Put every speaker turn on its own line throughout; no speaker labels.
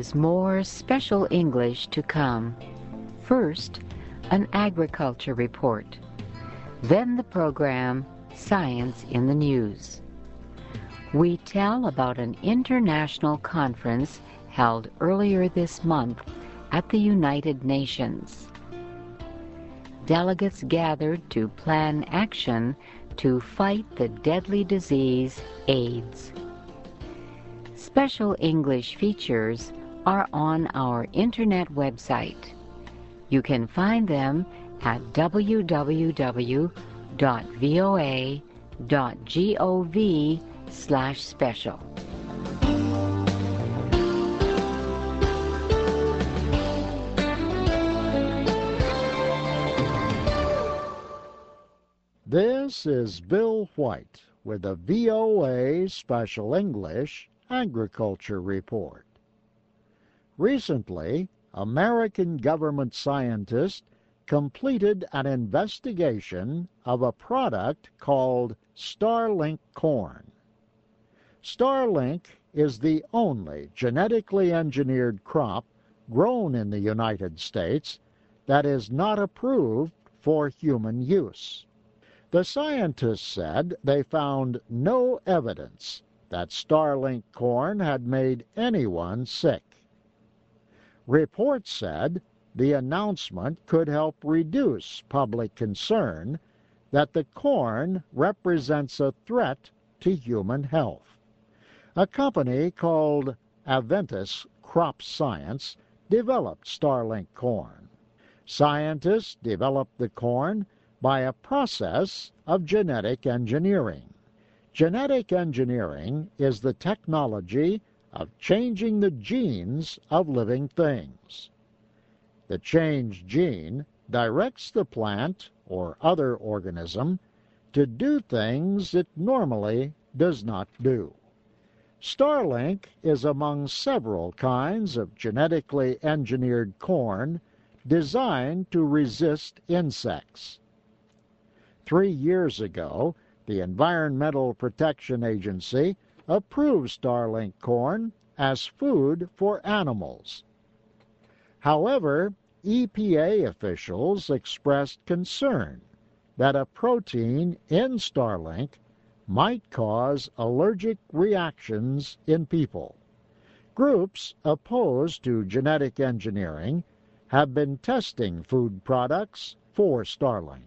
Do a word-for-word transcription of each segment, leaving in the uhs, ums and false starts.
is more special English to come. First, an agriculture report. Then the program, Science in the News. We tell about an international conference held earlier this month at the United Nations. Delegates gathered to plan action to fight the deadly disease AIDS. Special English features are on our internet website. You can find them at w w w dot v o a dot gov slash special.
This is Bill White with the V O A Special English Agriculture Report. Recently, American government scientists completed an investigation of a product called Starlink corn. Starlink is the only genetically engineered crop grown in the United States that is not approved for human use. The scientists said they found no evidence that Starlink corn had made anyone sick. Reports said the announcement could help reduce public concern that the corn represents a threat to human health. A company called Aventis Crop Science developed Starlink corn. Scientists developed the corn by a process of genetic engineering. Genetic engineering is the technology of changing the genes of living things. The changed gene directs the plant or other organism to do things it normally does not do. Starlink is among several kinds of genetically engineered corn designed to resist insects. Three years ago, the Environmental Protection Agency approved Starlink corn as food for animals. However, E P A officials expressed concern that a protein in Starlink might cause allergic reactions in people. Groups opposed to genetic engineering have been testing food products for Starlink.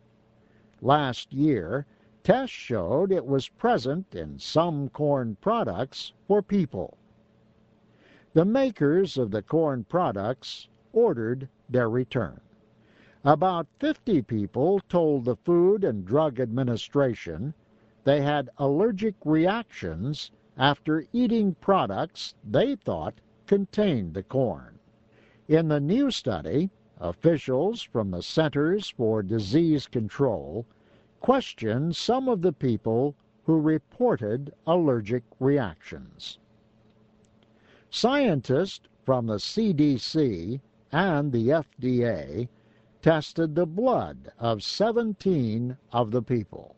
Last year, tests showed it was present in some corn products for people. The makers of the corn products ordered their return. About fifty people told the Food and Drug Administration they had allergic reactions after eating products they thought contained the corn. In the new study, officials from the Centers for Disease Control questioned some of the people who reported allergic reactions. Scientists from the C D C and the F D A tested the blood of seventeen of the people.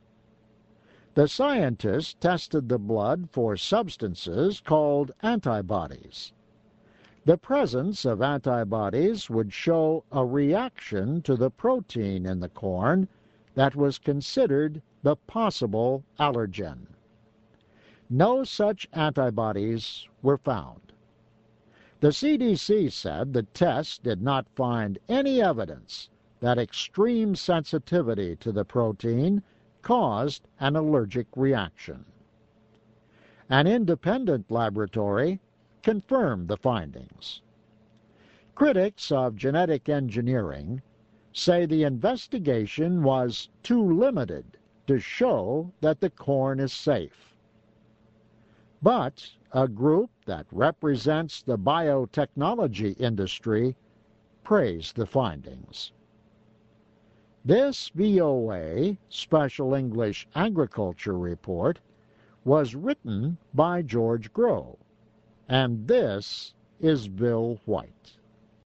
The scientists tested the blood for substances called antibodies. The presence of antibodies would show a reaction to the protein in the corn that was considered the possible allergen. No such antibodies were found. The C D C said the test did not find any evidence that extreme sensitivity to the protein caused an allergic reaction. An independent laboratory confirmed the findings. Critics of genetic engineering say the investigation was too limited to show that the corn is safe. But a group that represents the biotechnology industry praised the findings. This V O A Special English Agriculture Report was written by George Groh, and this is Bill White.